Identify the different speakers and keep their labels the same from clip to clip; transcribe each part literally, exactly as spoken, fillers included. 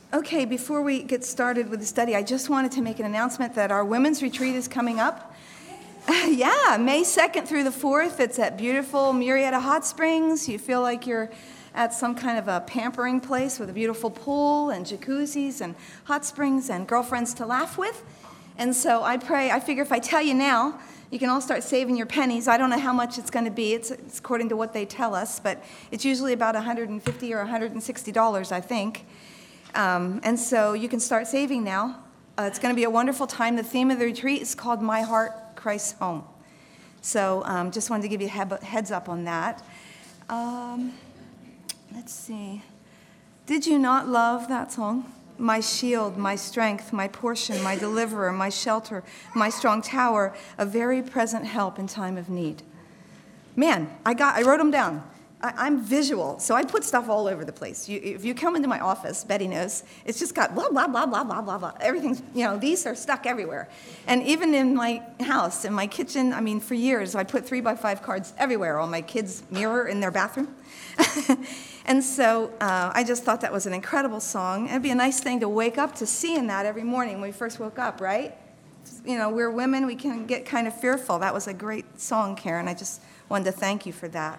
Speaker 1: Okay, before we get started with the study, I just wanted to make an announcement that our women's retreat is coming up. Yeah, May second through the fourth. It's at beautiful Murrieta Hot Springs. You feel like you're at some kind of a pampering place with a beautiful pool and jacuzzis and hot springs and girlfriends to laugh with. And so I pray, I figure if I tell you now, you can all start saving your pennies. I don't know how much it's going to be. It's, it's according to what they tell us, but it's usually about one hundred fifty dollars or one hundred sixty dollars, I think. Um, and so you can start saving now. Uh, it's going to be a wonderful time. The theme of the retreat is called My Heart, Christ's Home. So um, just wanted to give you a heads up on that. Um, let's see. Did you not love that song? My shield, my strength, my portion, my deliverer, my shelter, my strong tower, a very present help in time of need. Man, I got. I wrote them down. I'm visual, so I put stuff all over the place. You, if you come into my office, Betty knows, it's just got blah, blah, blah, blah, blah, blah, blah. Everything's, you know, these are stuck everywhere. And even in my house, in my kitchen, I mean, for years, I put three by five cards everywhere on my kids' mirror in their bathroom. And so uh, I just thought that was an incredible song. It'd be a nice thing to wake up to seeing that every morning when we first woke up, right? You know, we're women, we can get kind of fearful. That was a great song, Karen. I just wanted to thank you for that.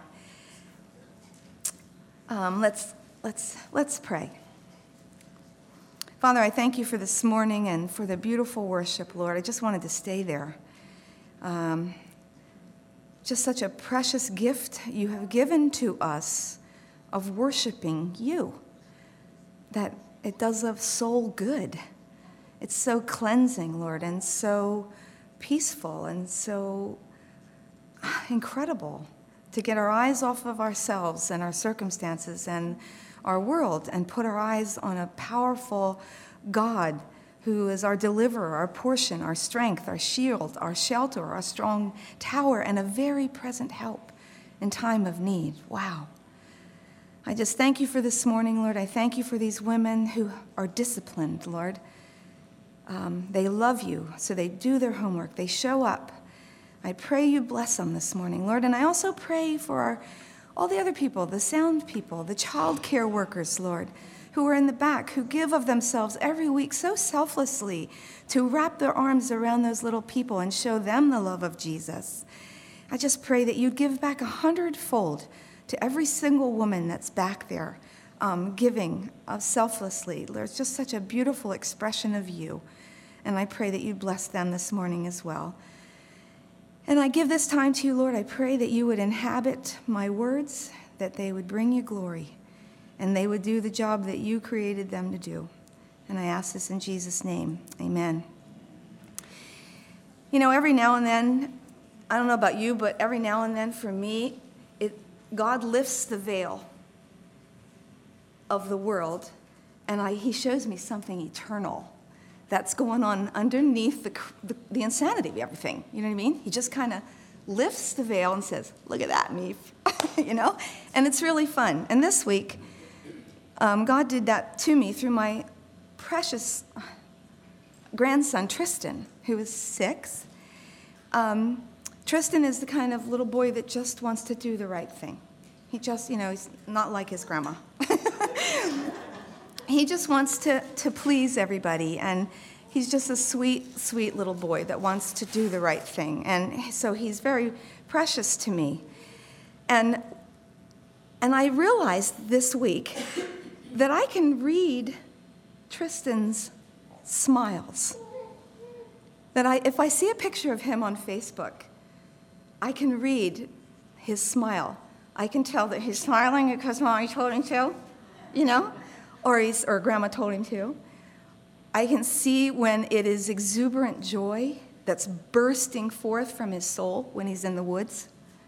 Speaker 1: Um, let's let's let's pray. Father, I thank you for this morning and for the beautiful worship, Lord. I just wanted to stay there. Um, just such a precious gift you have given to us of worshiping you, that it does us soul good. It's so cleansing, Lord, and so peaceful and so incredible to get our eyes off of ourselves and our circumstances and our world and put our eyes on a powerful God who is our deliverer, our portion, our strength, our shield, our shelter, our strong tower, and a very present help in time of need. Wow. I just thank you for this morning, Lord. I thank you for these women who are disciplined, Lord. Um, they love you, so they do their homework. They show up. I pray you bless them this morning, Lord. And I also pray for our, all the other people, the sound people, the child care workers, Lord, who are in the back, who give of themselves every week so selflessly to wrap their arms around those little people and show them the love of Jesus. I just pray that you'd give back a hundredfold to every single woman that's back there um, giving uh, selflessly. Lord, it's just such a beautiful expression of you. And I pray that you'd bless them this morning as well. And I give this time to you, Lord. I pray that you would inhabit my words, that they would bring you glory, and they would do the job that you created them to do. And I ask this in Jesus' name. Amen. You know, every now and then, I don't know about you, but every now and then for me, it, God lifts the veil of the world, and I, he shows me something eternal that's going on underneath the, the, the insanity of everything. You know what I mean? He just kind of lifts the veil and says, look at that, Meef. You know? And it's really fun. And this week, um, God did that to me through my precious grandson, Tristan, who is six. Um, Tristan is the kind of little boy that just wants to do the right thing. He just, you know, he's not like his grandma. He just wants to, to please everybody, and he's just a sweet, sweet little boy that wants to do the right thing. And so he's very precious to me. And, and I realized this week that I can read Tristan's smiles. That I, if I see a picture of him on Facebook, I can read his smile. I can tell that he's smiling because Mommy told him to, you know? Or he's, or Grandma told him to. I can see when it is exuberant joy that's bursting forth from his soul when he's in the woods.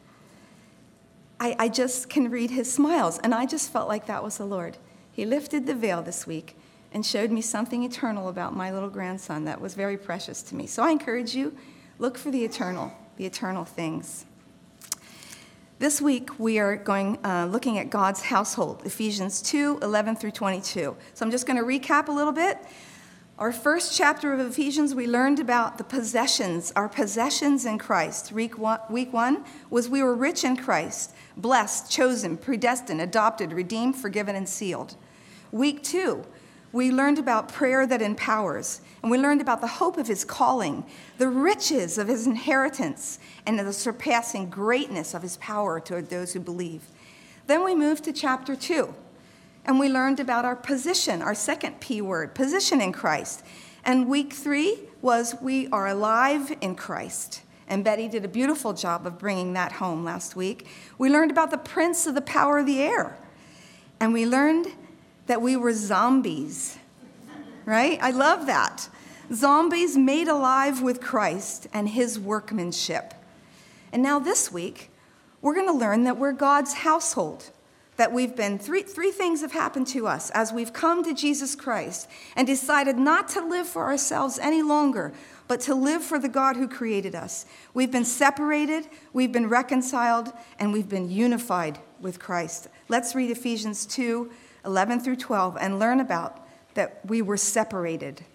Speaker 1: I, I just can read his smiles, and I just felt like that was the Lord. He lifted the veil this week and showed me something eternal about my little grandson that was very precious to me. So I encourage you, look for the eternal, the eternal things. This week, we are going uh, looking at God's household, Ephesians two, eleven through twenty-two. So I'm just going to recap a little bit. Our first chapter of Ephesians, we learned about the possessions, our possessions in Christ. Week one, week one was we were rich in Christ, blessed, chosen, predestined, adopted, redeemed, forgiven, and sealed. Week two We learned about prayer that empowers, and we learned about the hope of his calling, the riches of his inheritance, and the surpassing greatness of his power toward those who believe. Then we moved to chapter two, and we learned about our position, our second P word, position in Christ. And week three was we are alive in Christ. And Betty did a beautiful job of bringing that home last week. We learned about the prince of the power of the air. And we learned that we were zombies, right? I love that. Zombies made alive with Christ and his workmanship. And now this week, we're going to learn that we're God's household, that we've been, three, three things have happened to us as we've come to Jesus Christ and decided not to live for ourselves any longer, but to live for the God who created us. We've been separated, we've been reconciled, and we've been unified with Christ. Let's read Ephesians two, eleven through twelve, and learn about that we were separated.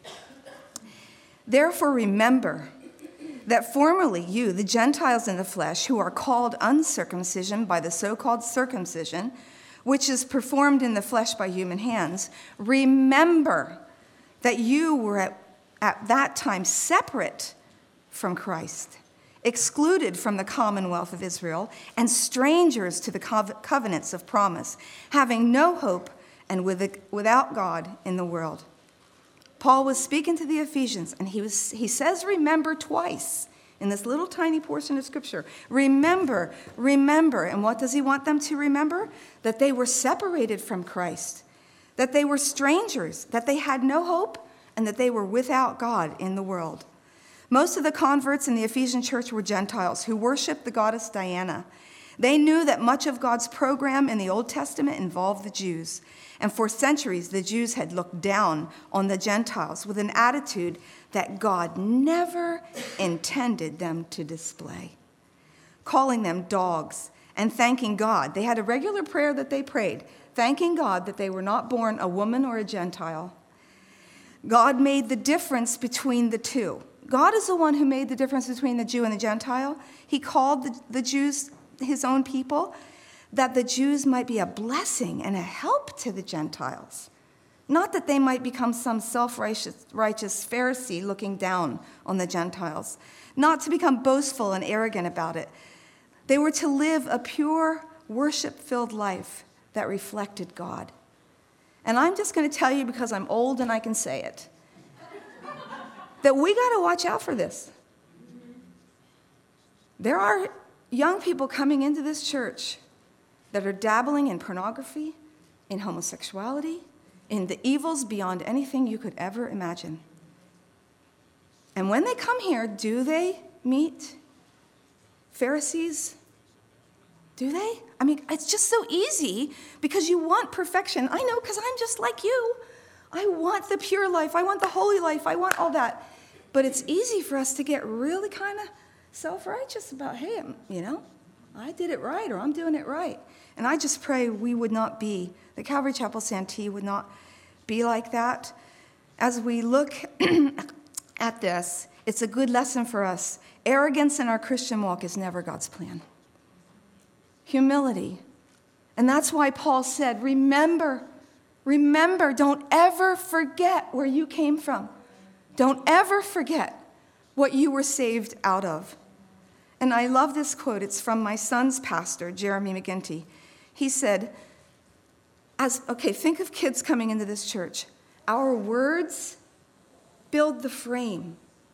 Speaker 1: Therefore remember that formerly you, the Gentiles in the flesh, who are called uncircumcision by the so-called circumcision, which is performed in the flesh by human hands, remember that you were at, at that time separate from Christ, excluded from the commonwealth of Israel, and strangers to the covenants of promise, having no hope and with, without God in the world. Paul was speaking to the Ephesians, and he was he says remember twice in this little tiny portion of Scripture. Remember, remember. And what does he want them to remember? That they were separated from Christ, that they were strangers, that they had no hope, and that they were without God in the world. Most of the converts in the Ephesian church were Gentiles who worshiped the goddess Diana. They knew that much of God's program in the Old Testament involved the Jews. And for centuries, the Jews had looked down on the Gentiles with an attitude that God never intended them to display, calling them dogs and thanking God. They had a regular prayer that they prayed, thanking God that they were not born a woman or a Gentile. God made the difference between the two. God is the one who made the difference between the Jew and the Gentile. He called the, the Jews his own people, that the Jews might be a blessing and a help to the Gentiles, not that they might become some self-righteous righteous Pharisee looking down on the Gentiles, not to become boastful and arrogant about it. They were to live a pure, worship-filled life that reflected God. And I'm just going to tell you, because I'm old and I can say it, that we got to watch out for this. There are young people coming into this church that are dabbling in pornography, in homosexuality, in the evils beyond anything you could ever imagine. And when they come here, do they meet Pharisees? Do they? I mean, it's just so easy because you want perfection. I know, because I'm just like you. I want the pure life. I want the holy life. I want all that. But it's easy for us to get really kind of self-righteous about, hey, you know, I did it right, or I'm doing it right. And I just pray we would not be, the Calvary Chapel Santee would not be like that. As we look at this, it's a good lesson for us. Arrogance in our Christian walk is never God's plan. Humility. And that's why Paul said, remember, remember, don't ever forget where you came from. Don't ever forget what you were saved out of. And I love this quote. It's from my son's pastor, Jeremy McGinty. He said, "As okay, think of kids coming into this church. Our words build the frame,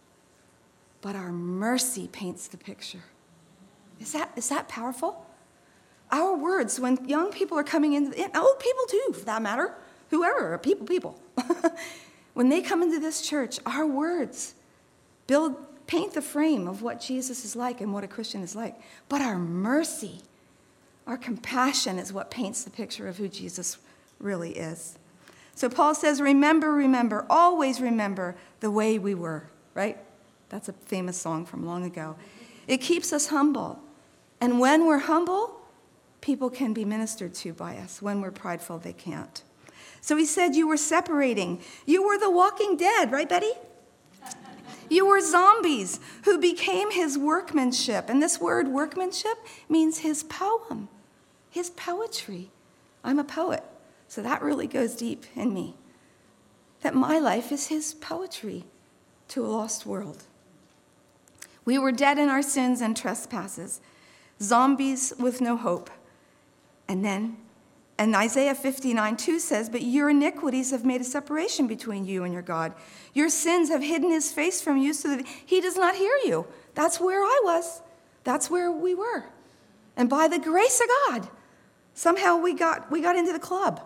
Speaker 1: but our mercy paints the picture." Is that, is that powerful? Our words, when young people are coming in, and old people too, for that matter, whoever, people, people. When they come into this church, our words build, paint the frame of what Jesus is like and what a Christian is like. But our mercy, our compassion is what paints the picture of who Jesus really is. So Paul says, remember, remember, always remember the way we were, right? That's a famous song from long ago. It keeps us humble. And when we're humble, people can be ministered to by us. When we're prideful, they can't. So he said you were separating. You were the walking dead, right, Betty? You were zombies who became his workmanship. And this word workmanship means his poem, his poetry. I'm a poet, so that really goes deep in me. that my life is his poetry to a lost world. We were dead in our sins and trespasses, zombies with no hope. And then, and Isaiah fifty-nine two says, but your iniquities have made a separation between you and your God. Your sins have hidden his face from you so that he does not hear you. That's where I was. That's where we were. And by the grace of God, somehow we got we got into the club.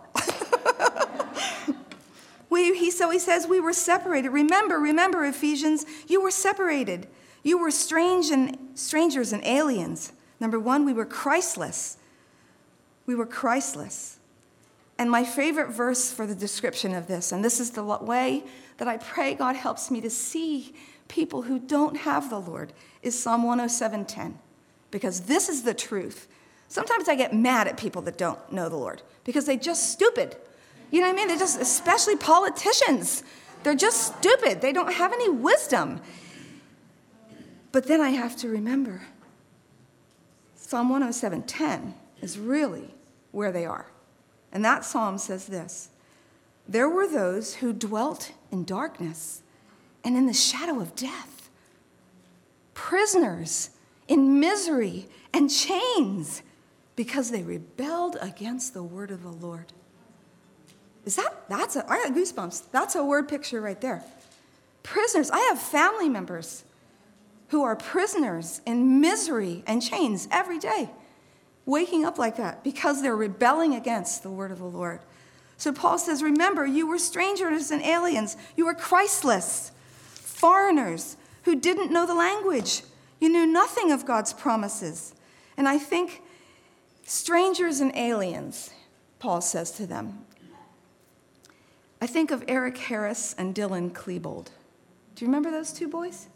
Speaker 1: we, he, so he says we were separated. Remember, remember, Ephesians, you were separated. You were strange and strangers and aliens. Number one, we were Christless. We were Christless. And my favorite verse for the description of this, and this is the way that I pray God helps me to see people who don't have the Lord, is Psalm one oh seven ten. Because this is the truth. Sometimes I get mad at people that don't know the Lord because they're just stupid. You know what I mean? They're just, especially politicians. They're just stupid. They don't have any wisdom. But then I have to remember, Psalm one oh seven ten is really where they are. And that psalm says this: there were those who dwelt in darkness and in the shadow of death, prisoners in misery and chains because they rebelled against the word of the Lord. Is that, that's a, I got goosebumps. That's a word picture right there. Prisoners. I have family members who are prisoners in misery and chains every day, waking up like that because they're rebelling against the word of the Lord. So Paul says, remember, you were strangers and aliens. You were Christless, foreigners who didn't know the language. You knew nothing of God's promises. And I think strangers and aliens, Paul says to them. I think of Eric Harris and Dylan Klebold. Do you remember those two boys?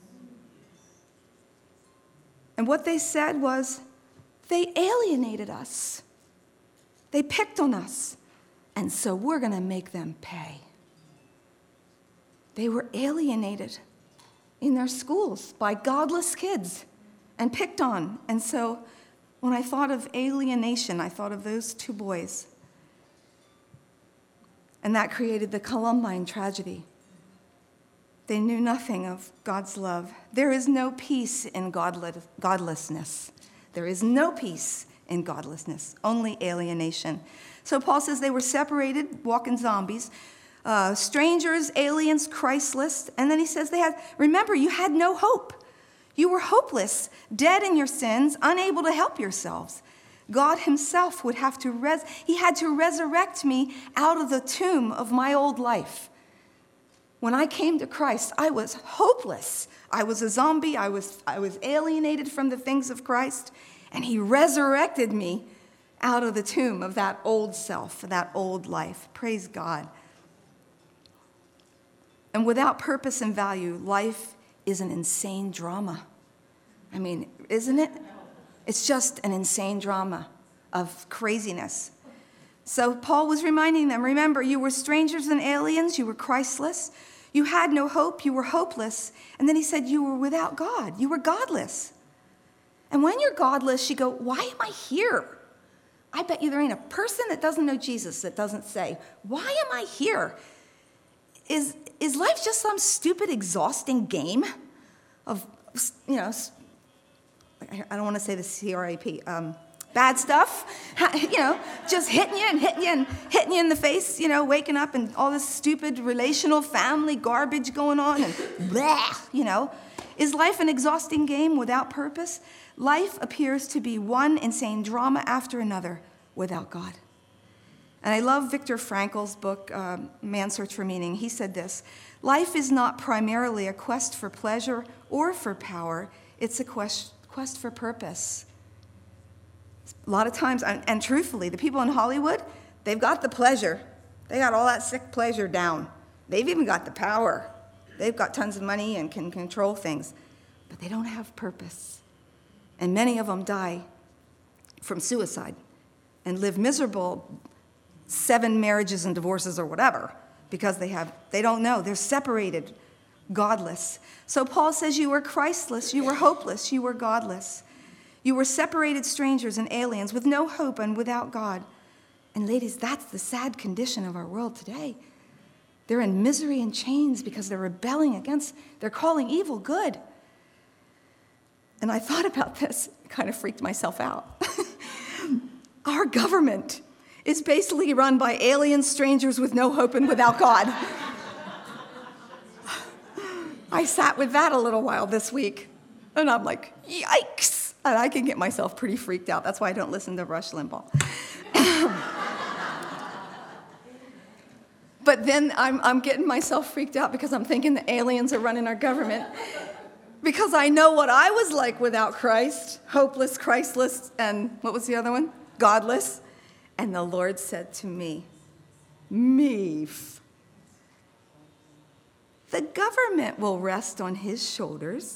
Speaker 1: And what they said was, they alienated us. They picked on us. And so we're going to make them pay. They were alienated in their schools by godless kids and picked on. And so when I thought of alienation, I thought of those two boys. And that created the Columbine tragedy. They knew nothing of God's love. There is no peace in godlessness. There is no peace in godlessness, only alienation. So Paul says they were separated, walking zombies, uh, strangers, aliens, Christless. And then he says they had, remember, you had no hope. You were hopeless, dead in your sins, unable to help yourselves. God himself would have to, res- he had to resurrect me out of the tomb of my old life. When I came to Christ, I was hopeless. I was a zombie. I was, I was alienated from the things of Christ. And he resurrected me out of the tomb of that old self, that old life. Praise God. And without purpose and value, life is an insane drama. I mean, isn't it? It's just an insane drama of craziness. So Paul was reminding them, remember, you were strangers and aliens. You were Christless. You had no hope. You were hopeless. And then he said you were without God. You were godless. And when you're godless, you go, why am I here? I bet you there ain't a person that doesn't know Jesus that doesn't say, why am I here? Is, is life just some stupid, exhausting game of, you know, I don't want to say the C R A P, um, bad stuff, you know, just hitting you and hitting you and hitting you in the face, you know, waking up and all this stupid relational family garbage going on and blah, you know. Is life an exhausting game without purpose? Life appears to be one insane drama after another without God. And I love Viktor Frankl's book, uh, Man's Search for Meaning. He said this: life is not primarily a quest for pleasure or for power. It's a quest, quest for purpose. A lot of times, and, and truthfully, the people in Hollywood, they've got the pleasure. They got all that sick pleasure down. They've even got the power. They've got tons of money and can control things. But they don't have purpose. And many of them die from suicide and live miserable seven marriages and divorces or whatever because they have they don't know. They're separated, godless. So Paul says you were Christless, you were hopeless, you were godless. You were separated strangers and aliens with no hope and without God. And ladies, that's the sad condition of our world today. They're in misery and chains because they're rebelling against, they're calling evil good. And I thought about this, kind of freaked myself out. Our government is basically run by alien strangers with no hope and without God. I sat with that a little while this week, and I'm like, yikes! And I can get myself pretty freaked out. That's why I don't listen to Rush Limbaugh. But then I'm, I'm getting myself freaked out because I'm thinking the aliens are running our government. Because I know what I was like without Christ, hopeless, Christless, and what was the other one? Godless. And the Lord said to me, Meef, the government will rest on his shoulders.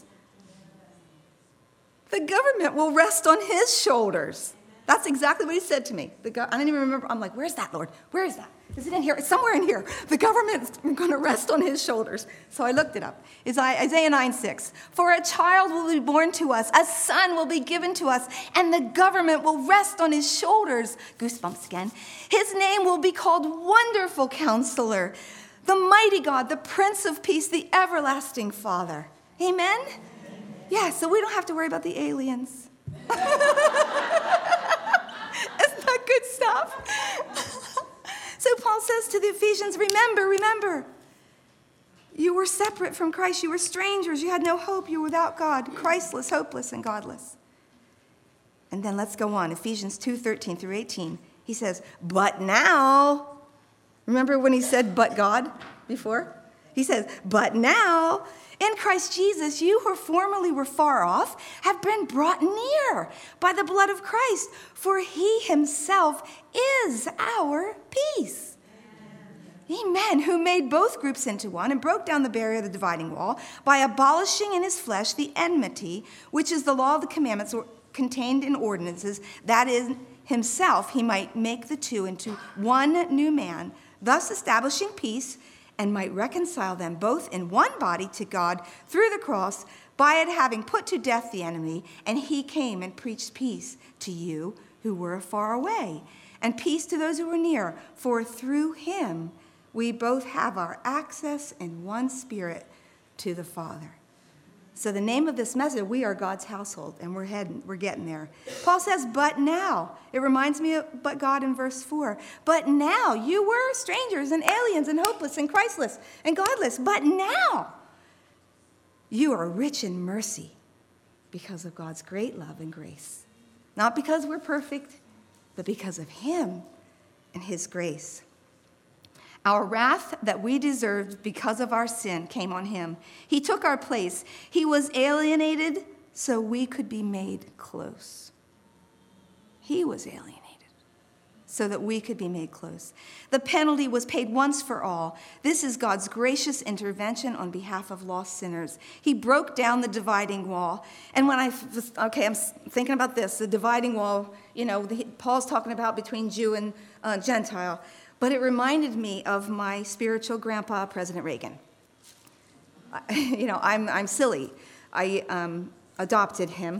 Speaker 1: The government will rest on his shoulders. That's exactly what he said to me. The go- I don't even remember. I'm like, where's that, Lord? Where is that? Is it in here? It's somewhere in here. The government's going to rest on his shoulders. So I looked it up. It's Isaiah nine six. For a child will be born to us, a son will be given to us, and the government will rest on his shoulders. Goosebumps again. His name will be called Wonderful Counselor, the Mighty God, the Prince of Peace, the Everlasting Father. Amen? Yeah, so we don't have to worry about the aliens. Isn't that good stuff? So Paul says to the Ephesians, remember, remember, you were separate from Christ. You were strangers. You had no hope. You were without God, Christless, hopeless, and godless. And then let's go on. Ephesians two thirteen through eighteen. He says, but now, remember when he said, but God before? He says, but now, in Christ Jesus, you who formerly were far off have been brought near by the blood of Christ, for he himself is our peace. Amen. Amen. Who made both groups into one and broke down the barrier of the dividing wall by abolishing in his flesh the enmity, which is the law of the commandments contained in ordinances, that is, himself he might make the two into one new man, thus establishing peace, and might reconcile them both in one body to God through the cross, by it having put to death the enemy, and he came and preached peace to you who were far away, and peace to those who were near, for through him we both have our access in one spirit to the Father. So the name of this message, we are God's household, and we're heading, we're getting there. Paul says, but now. It reminds me of but God in verse four. But now, you were strangers and aliens and hopeless and Christless and godless. But now, you are rich in mercy because of God's great love and grace. Not because we're perfect, but because of him and his grace. Our wrath that we deserved because of our sin came on him. He took our place. He was alienated so we could be made close. He was alienated so that we could be made close. The penalty was paid once for all. This is God's gracious intervention on behalf of lost sinners. He broke down the dividing wall. And when I was, okay, I'm thinking about this, the dividing wall, you know, the, Paul's talking about between Jew and uh, Gentile. But it reminded me of my spiritual grandpa, President Reagan. I, you know, I'm I'm silly. I um, adopted him.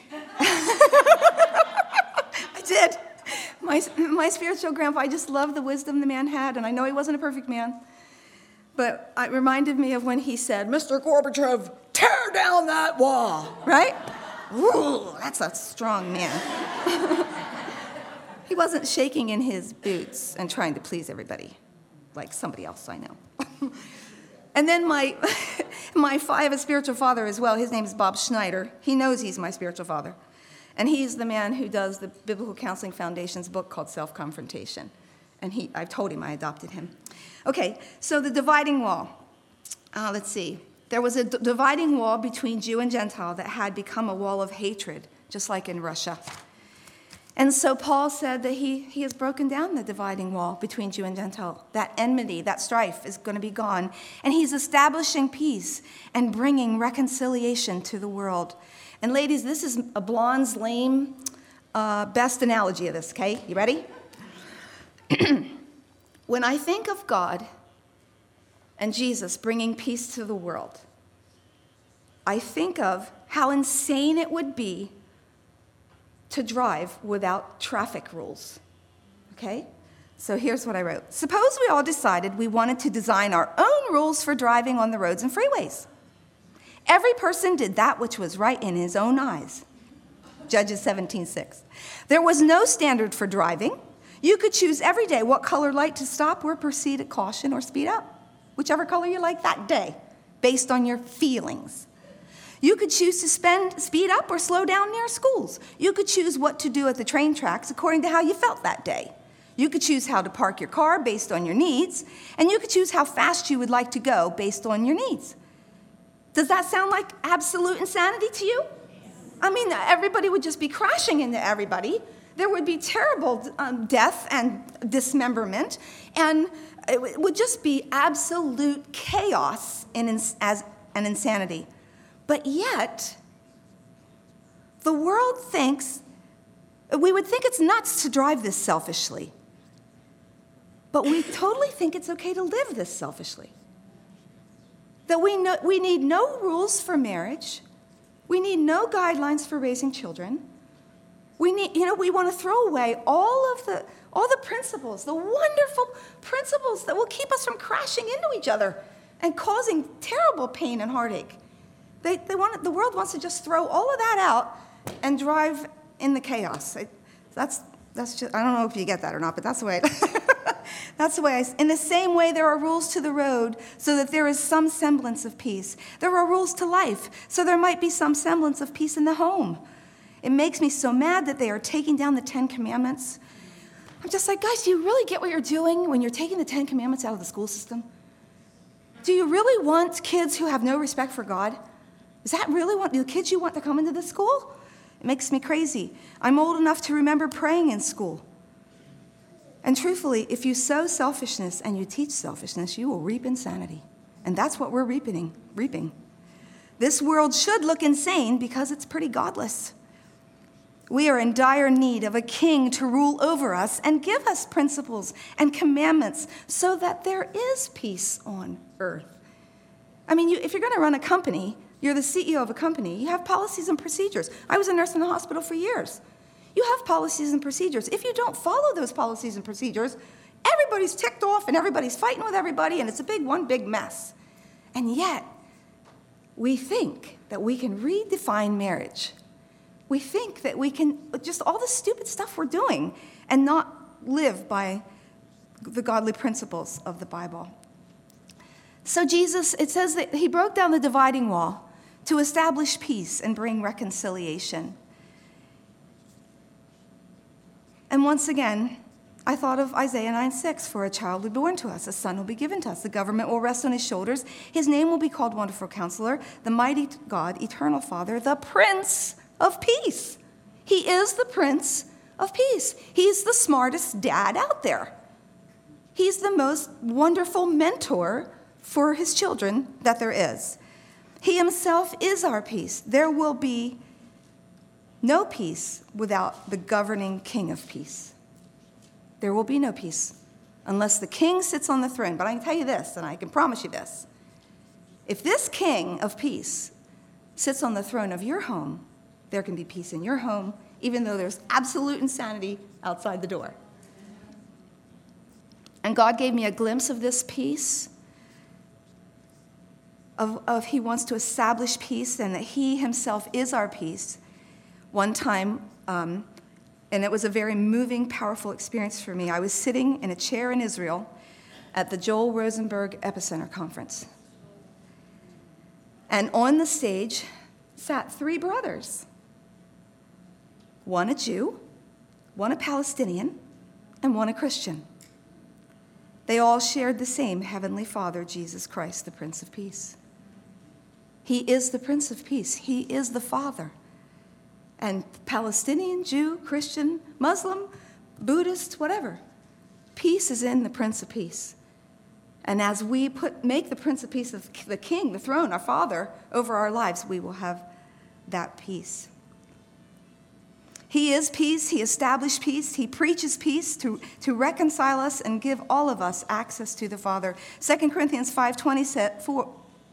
Speaker 1: I did. My my spiritual grandpa, I just love the wisdom the man had, and I know he wasn't a perfect man. But it reminded me of when he said, Mister Gorbachev, tear down that wall, right? Ooh, that's a strong man. He wasn't shaking in his boots and trying to please everybody, like somebody else I know. And then my, my I have a spiritual father as well. His name is Bob Schneider. He knows he's my spiritual father. And he's the man who does the Biblical Counseling Foundation's book called Self-Confrontation. And he, I told him I adopted him. Okay, so the dividing wall. Uh, let's see. There was a d- dividing wall between Jew and Gentile that had become a wall of hatred, just like in Russia. And so Paul said that he, he has broken down the dividing wall between Jew and Gentile. That enmity, that strife is going to be gone. And he's establishing peace and bringing reconciliation to the world. And ladies, this is a blonde's lame uh, best analogy of this, okay? You ready? When I think of God and Jesus bringing peace to the world, I think of how insane it would be to drive without traffic rules, okay? So here's what I wrote. Suppose we all decided we wanted to design our own rules for driving on the roads and freeways. Every person did that which was right in his own eyes. Judges seventeen six. There was no standard for driving. You could choose every day what color light to stop or proceed at caution or speed up, whichever color you like that day, based on your feelings. You could choose to spend, speed up or slow down near schools. You could choose what to do at the train tracks according to how you felt that day. You could choose how to park your car based on your needs, and you could choose how fast you would like to go based on your needs. Does that sound like absolute insanity to you? I mean, everybody would just be crashing into everybody. There would be terrible um, death and dismemberment, and it would just be absolute chaos in, as an insanity. But yet, the world thinks, we would think it's nuts to drive this selfishly. But we totally think it's okay to live this selfishly. That we, know, we need no rules for marriage. We need no guidelines for raising children. We need, you know, we want to throw away all of the, all the principles, the wonderful principles that will keep us from crashing into each other and causing terrible pain and heartache. They, they want, the world wants to just throw all of that out and drive in the chaos. I, that's, that's just, I don't know if you get that or not, but that's the way, that's the way I, in the same way there are rules to the road so that there is some semblance of peace. There are rules to life, so there might be some semblance of peace in the home. It makes me so mad that they are taking down the Ten Commandments. I'm just like, guys, do you really get what you're doing when you're taking the Ten Commandments out of the school system? Do you really want kids who have no respect for God? Is that really what the kids you want to come into the school? It makes me crazy. I'm old enough to remember praying in school. And truthfully, if you sow selfishness and you teach selfishness, you will reap insanity. And that's what we're reaping. reaping. This world should look insane because it's pretty godless. We are in dire need of a king to rule over us and give us principles and commandments so that there is peace on earth. I mean, you, if you're going to run a company, you're the C E O of a company, you have policies and procedures. I was a nurse in the hospital for years. You have policies and procedures. If you don't follow those policies and procedures, everybody's ticked off and everybody's fighting with everybody, and it's a big, one big mess. And yet, we think that we can redefine marriage. We think that we can, just all the stupid stuff we're doing, and not live by the godly principles of the Bible. So Jesus, it says that he broke down the dividing wall to establish peace and bring reconciliation. And once again, I thought of Isaiah nine six, for a child will be born to us, a son will be given to us, the government will rest on his shoulders, his name will be called Wonderful Counselor, the Mighty God, Eternal Father, the Prince of Peace. He is the Prince of Peace. He's the smartest dad out there. He's the most wonderful mentor for his children that there is. He himself is our peace. There will be no peace without the governing King of Peace. There will be no peace unless the king sits on the throne. But I can tell you this, and I can promise you this. If this King of Peace sits on the throne of your home, there can be peace in your home, even though there's absolute insanity outside the door. And God gave me a glimpse of this peace, of, of he wants to establish peace and that he himself is our peace. One time, um, and it was a very moving, powerful experience for me. I was sitting in a chair in Israel at the Joel Rosenberg Epicenter Conference. And on the stage sat three brothers. One a Jew, one a Palestinian, and one a Christian. They all shared the same Heavenly Father, Jesus Christ, the Prince of Peace. He is the Prince of Peace. He is the Father. And Palestinian, Jew, Christian, Muslim, Buddhist, whatever, peace is in the Prince of Peace. And as we put make the Prince of Peace the King, the throne, our Father, over our lives, we will have that peace. He is peace. He established peace. He preaches peace to, to reconcile us and give all of us access to the Father. Second Corinthians five twenty-four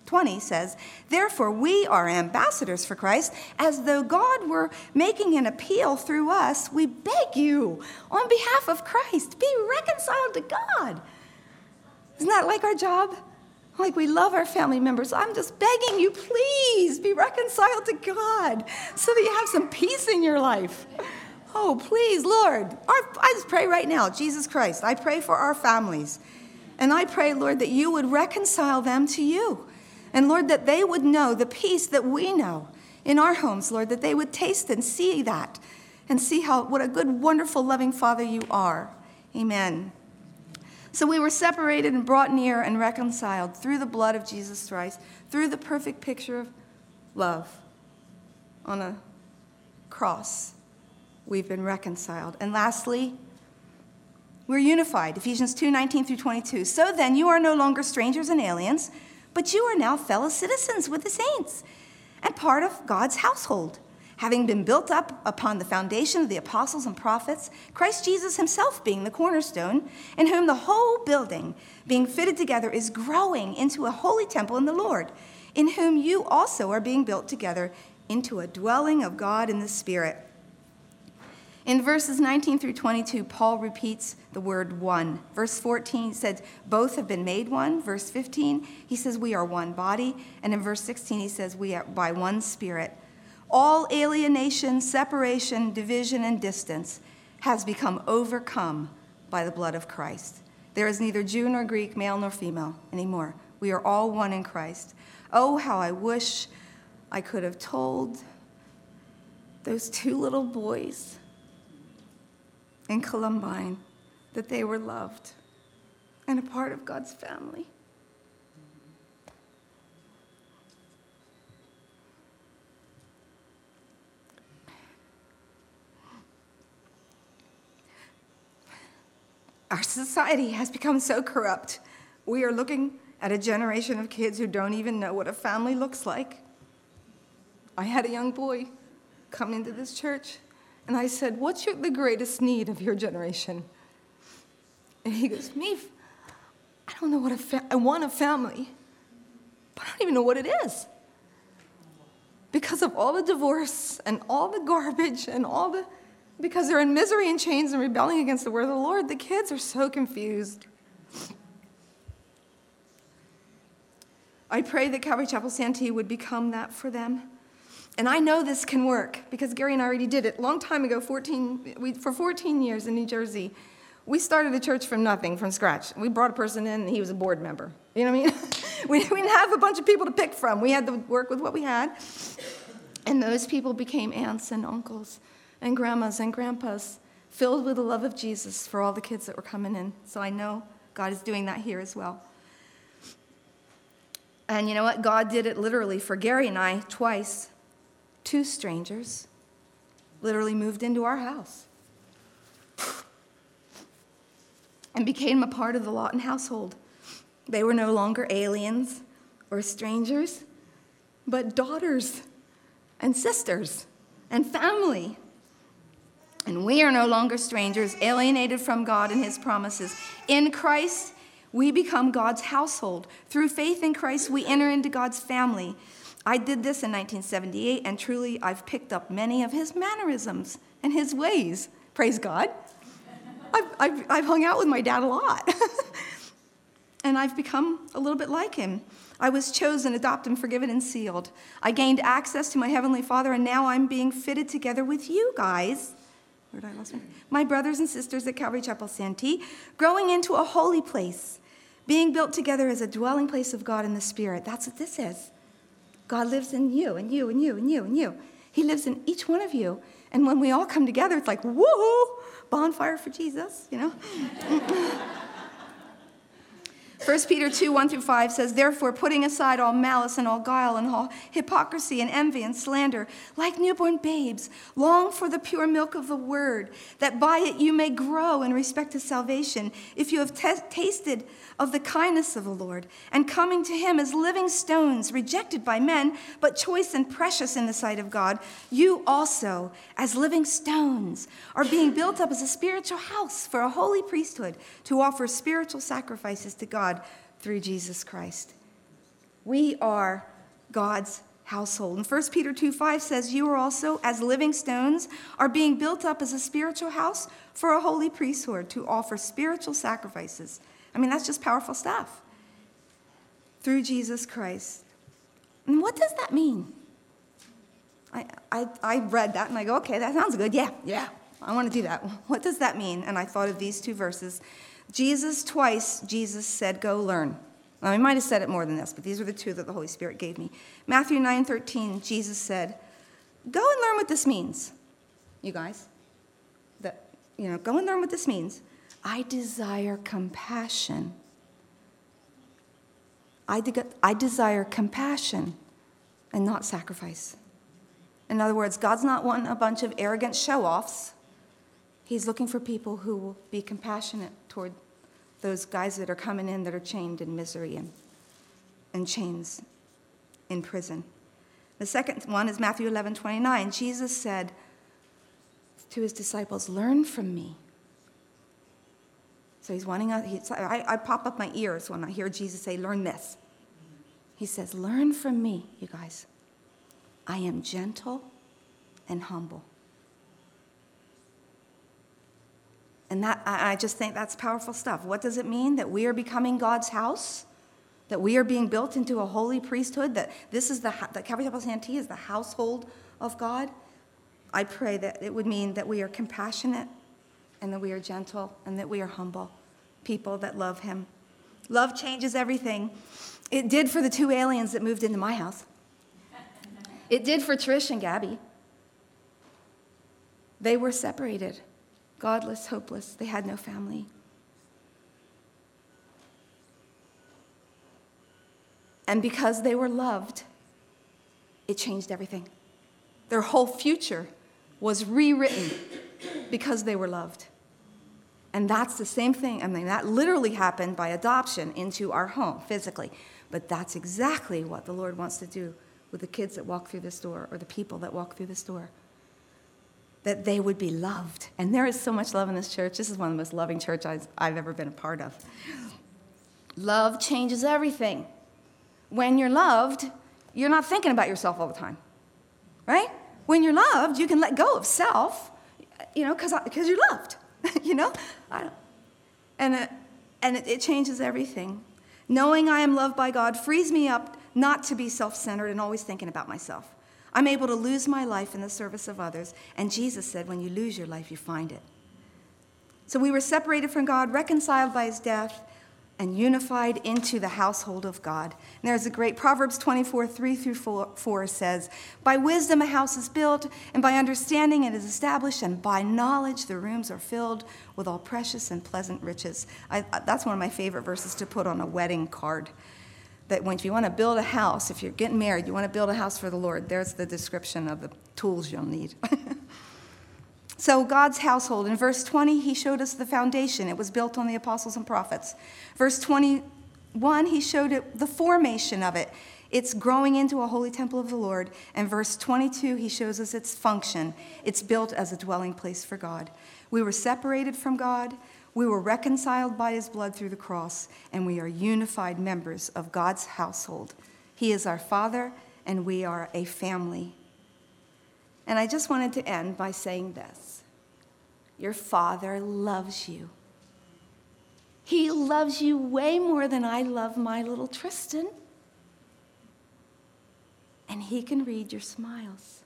Speaker 1: twenty says, "Therefore we are ambassadors for Christ, as though God were making an appeal through us. We beg you, on behalf of Christ, be reconciled to God." Isn't that like our job? Like we love our family members. I'm just begging you, please be reconciled to God so that you have some peace in your life. Oh, please, Lord. Our, I just pray right now, Jesus Christ, I pray for our families. And I pray, Lord, that you would reconcile them to you. And, Lord, that they would know the peace that we know in our homes, Lord, that they would taste and see that and see how what a good, wonderful, loving Father you are. Amen. So we were separated and brought near and reconciled through the blood of Jesus Christ, through the perfect picture of love on a cross. We've been reconciled. And lastly, we're unified. Ephesians two, nineteen through twenty-two. "So then you are no longer strangers and aliens, but you are now fellow citizens with the saints and part of God's household, having been built up upon the foundation of the apostles and prophets, Christ Jesus himself being the cornerstone, in whom the whole building, being fitted together, is growing into a holy temple in the Lord, in whom you also are being built together into a dwelling of God in the Spirit." In verses nineteen through twenty-two, Paul repeats the word one. Verse fourteen says, "Both have been made one." Verse fifteen, he says, "We are one body." And in verse sixteen, he says, "We are by one Spirit." All alienation, separation, division, and distance has become overcome by the blood of Christ. There is neither Jew nor Greek, male nor female anymore. We are all one in Christ. Oh, how I wish I could have told those two little boys in Columbine that they were loved and a part of God's family. Our society has become so corrupt. We are looking at a generation of kids who don't even know what a family looks like. I had a young boy come into this church, and I said, "What's your, the greatest need of your generation?" And he goes, "Me, I don't know what a fa- I want a family, but I don't even know what it is." Because of all the divorce and all the garbage and all the, because they're in misery and chains and rebelling against the word of the Lord, the kids are so confused. I pray that Calvary Chapel Santee would become that for them. And I know this can work because Gary and I already did it a long time ago, fourteen, we, for fourteen years in New Jersey. We started a church from nothing, from scratch. We brought a person in, and he was a board member. You know what I mean? we, we didn't have a bunch of people to pick from. We had to work with what we had. And those people became aunts and uncles and grandmas and grandpas, filled with the love of Jesus for all the kids that were coming in. So I know God is doing that here as well. And you know what? God did it literally for Gary and I twice. Two strangers literally moved into our house and became a part of the Lawton household. They were no longer aliens or strangers, but daughters and sisters and family. And we are no longer strangers, alienated from God and his promises. In Christ, we become God's household. Through faith in Christ, we enter into God's family. I did this in nineteen seventy-eight, and truly I've picked up many of his mannerisms and his ways. Praise God. I've, I've, I've hung out with my dad a lot. And I've become a little bit like him. I was chosen, adopted, forgiven, and sealed. I gained access to my Heavenly Father, and now I'm being fitted together with you guys. Where did I lost my, my brothers and sisters at Calvary Chapel Santee, growing into a holy place, being built together as a dwelling place of God in the Spirit. That's what this is. God lives in you and you and you and you and you. He lives in each one of you. And when we all come together, it's like, woohoo, bonfire for Jesus, you know? First Peter two, one through five says, "Therefore, putting aside all malice and all guile and all hypocrisy and envy and slander, like newborn babes, long for the pure milk of the word, that by it you may grow in respect to salvation, if you have t- tasted of the kindness of the Lord, and coming to him as living stones, rejected by men, but choice and precious in the sight of God, you also, as living stones, are being built up as a spiritual house for a holy priesthood to offer spiritual sacrifices to God through Jesus Christ." We are God's household. And First Peter two five says, you are also, as living stones, are being built up as a spiritual house for a holy priesthood to offer spiritual sacrifices. I mean, that's just powerful stuff. Through Jesus Christ. And what does that mean? I, I, I read that and I go, okay, that sounds good. Yeah, yeah, I want to do that. What does that mean? And I thought of these two verses. Jesus, twice, Jesus said, go learn. Now, I might have said it more than this, but these are the two that the Holy Spirit gave me. Matthew nine thirteen, Jesus said, go and learn what this means, you guys. That, you know, go and learn what this means. I desire compassion. I, de- I desire compassion and not sacrifice. In other words, God's not wanting a bunch of arrogant show-offs. He's looking for people who will be compassionate toward those guys that are coming in that are chained in misery and, and chains in prison. The second one is Matthew eleven twenty-nine. Jesus said to his disciples, learn from me. So he's wanting us, he's, I, I pop up my ears when I hear Jesus say, learn this. He says, learn from me, you guys. I am gentle and humble. And that I just think that's powerful stuff. What does it mean? That we are becoming God's house? That we are being built into a holy priesthood? That this is the, that Calvary Chapel Santee is the household of God? I pray that it would mean that we are compassionate and that we are gentle and that we are humble people that love him. Love changes everything. It did for the two aliens that moved into my house. It did for Trish and Gabby. They were separated. Godless, hopeless. They had no family. And because they were loved, it changed everything. Their whole future was rewritten because they were loved. And that's the same thing. I mean, that literally happened by adoption into our home, physically. But that's exactly what the Lord wants to do with the kids that walk through this door or the people that walk through this door. That they would be loved. And there is so much love in this church. This is one of the most loving churches I've ever been a part of. Love changes everything. When you're loved, you're not thinking about yourself all the time, right? When you're loved, you can let go of self, you know, because because you're loved, you know? I don't, and it, and it, it changes everything. Knowing I am loved by God frees me up not to be self-centered and always thinking about myself. I'm able to lose my life in the service of others. And Jesus said, when you lose your life, you find it. So we were separated from God, reconciled by his death, and unified into the household of God. And there's a great Proverbs twenty-four, three through four says, by wisdom a house is built, and by understanding it is established, and by knowledge the rooms are filled with all precious and pleasant riches. I, that's one of my favorite verses to put on a wedding card. That when if you want to build a house, if you're getting married, you want to build a house for the Lord, there's the description of the tools you'll need. So God's household, in verse twenty, he showed us the foundation. It was built on the apostles and prophets. Verse twenty-one, he showed it the formation of it. It's growing into a holy temple of the Lord. And verse twenty-two, he shows us its function. It's built as a dwelling place for God. We were separated from God. We were reconciled by his blood through the cross, and we are unified members of God's household. He is our Father, and we are a family. And I just wanted to end by saying this. Your Father loves you. He loves you way more than I love my little Tristan. And he can read your smiles.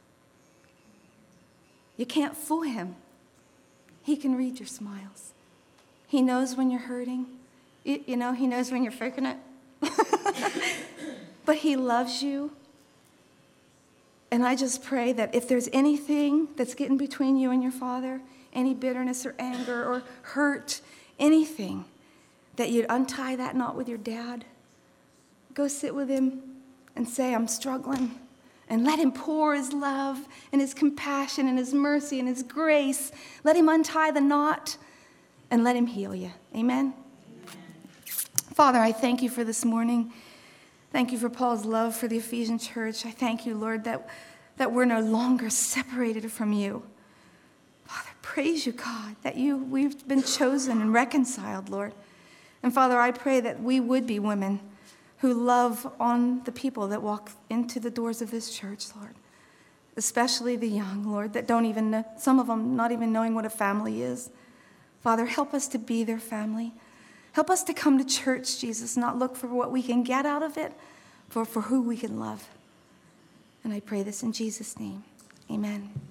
Speaker 1: You can't fool him. He can read your smiles. He knows when you're hurting. You, you know, he knows when you're faking it. But he loves you. And I just pray that if there's anything that's getting between you and your Father, any bitterness or anger or hurt, anything, that you'd untie that knot with your dad. Go sit with him and say, I'm struggling. And let him pour his love and his compassion and his mercy and his grace. Let him untie the knot. And let him heal you. Amen? Amen? Father, I thank you for this morning. Thank you for Paul's love for the Ephesian church. I thank you, Lord, that, that we're no longer separated from you. Father, praise you, God, that you we've been chosen and reconciled, Lord. And Father, I pray that we would be women who love on the people that walk into the doors of this church, Lord, especially the young, Lord, that don't even know, some of them not even knowing what a family is. Father, help us to be their family. Help us to come to church, Jesus, not look for what we can get out of it, but for who we can love. And I pray this in Jesus' name. Amen.